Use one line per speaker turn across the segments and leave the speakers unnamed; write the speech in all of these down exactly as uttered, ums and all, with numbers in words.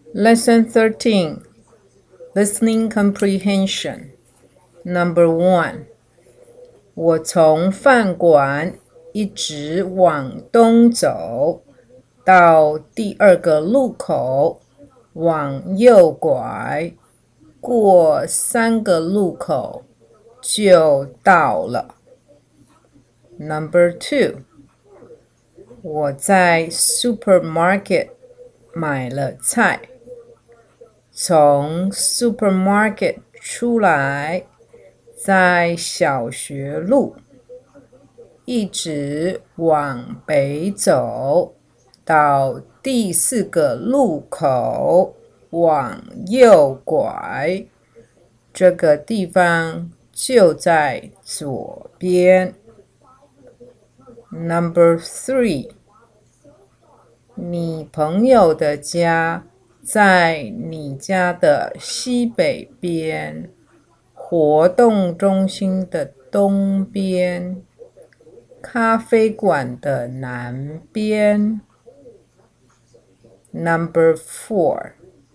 Lesson thirteen, Listening Comprehension. Number one, 我从饭馆一直往东走，到第二个路口，往右拐，过三个路口就到了。Number two, 我在 supermarket 买了菜，从 supermarket 出来，在小学路一直往北走，到第四个路口往右拐，这个地方就在左边。Number three, 你朋友的家在你家的西北边，活动中心的东边，咖啡馆的南边。Number four,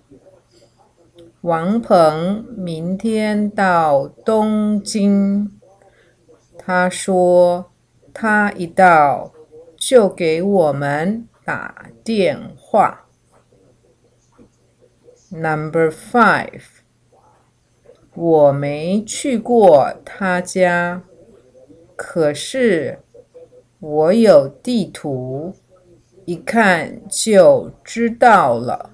王鹏明天到东京，他说他一到就给我们打电话。Number five, 我没去过他家，可是我有地图，一看就知道了。